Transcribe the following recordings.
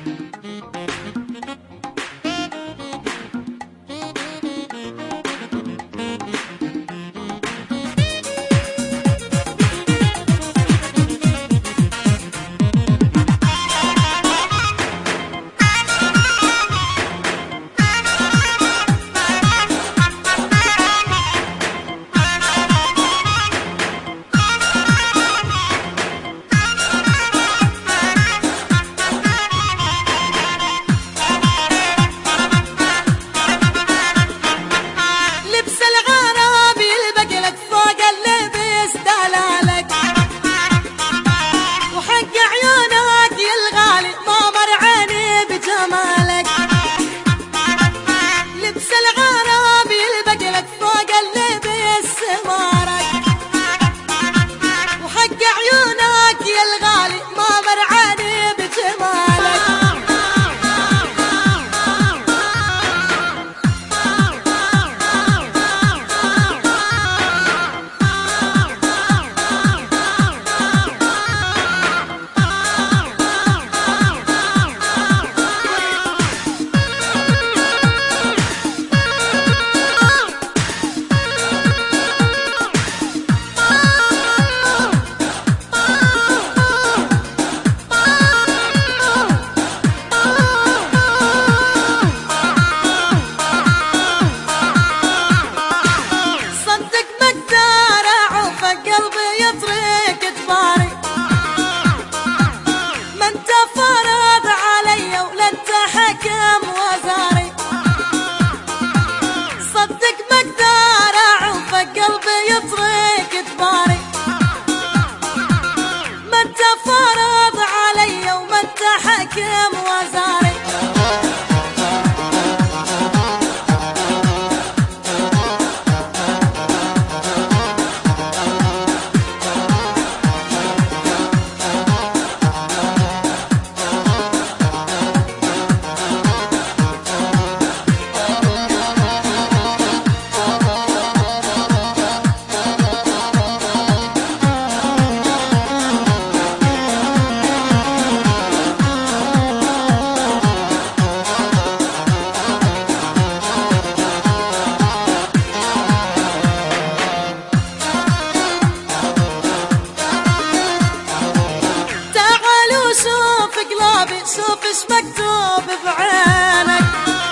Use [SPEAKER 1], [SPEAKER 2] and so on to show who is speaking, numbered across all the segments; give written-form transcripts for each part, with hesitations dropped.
[SPEAKER 1] شوف ايش مكتوب بعينك،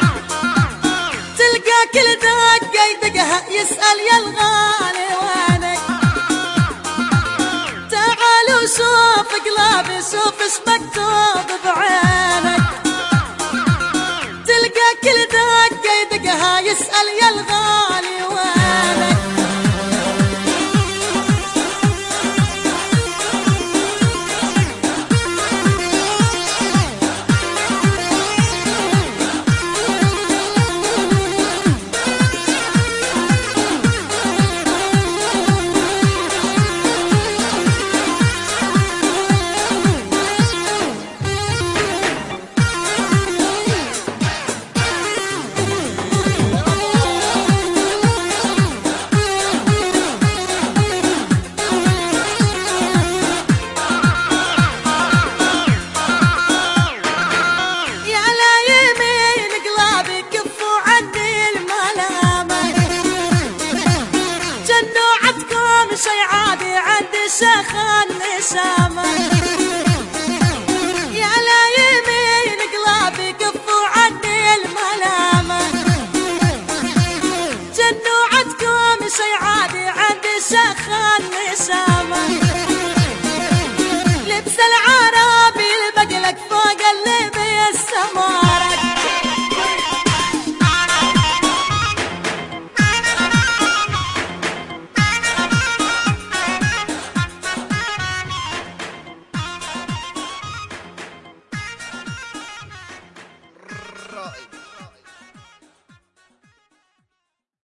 [SPEAKER 1] تلقى كل دقة يدقها يسأل يا الغالي وينك. تعال وشوف قلبي، شوف ايش مكتوب بعينك، تلقى كل دقة يدقها يسأل يا الغالي وينك. شي عادي عند الشيخ النشامة، يا لا يمين قلبي كفوا عني الملامة. جنوا عندكم شي عادي عند الشيخ النشامة.